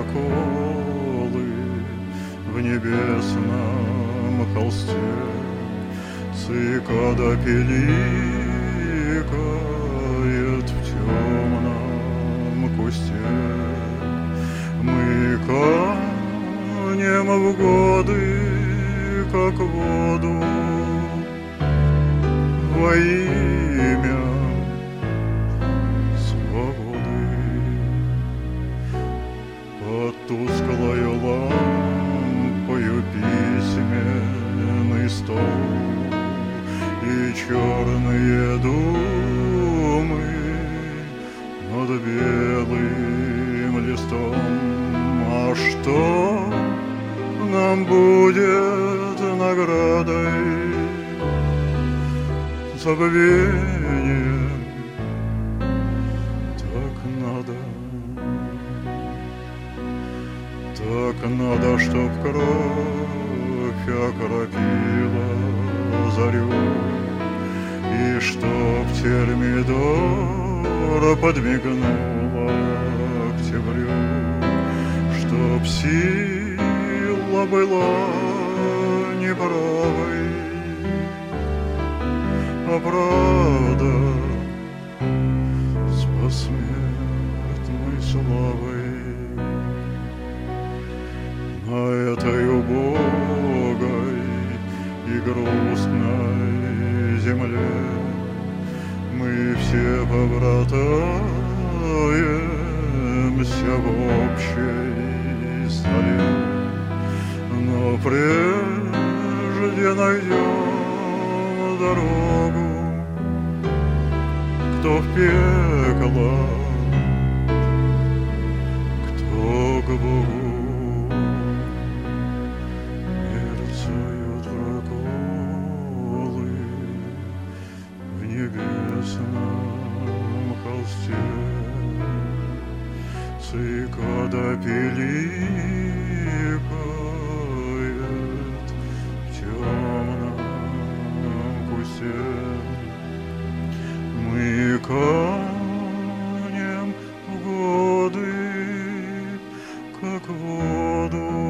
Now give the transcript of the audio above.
проколы в небесном холсте. Цикада пиликает в темном кусте. Мы канем в годы, как в воду, во имя свободы. Под тусклою лампою письменный стол и черные думы над белым листом. А что нам будет наградой? Забвение так надо, чтоб кровь окропила зарю, и чтоб термидор подмигнула октябрю, чтоб сила была неправой, а правда с посмертной славой. На этой убогой и грустной земле мы все побратаемся в общей столе, но прежде найдем дорогу, кто в пекло, кто к Богу. Мерцают проколы в небесном холсте. Цикада пиликает в темном кусте. Мы канем в годы, как в воду,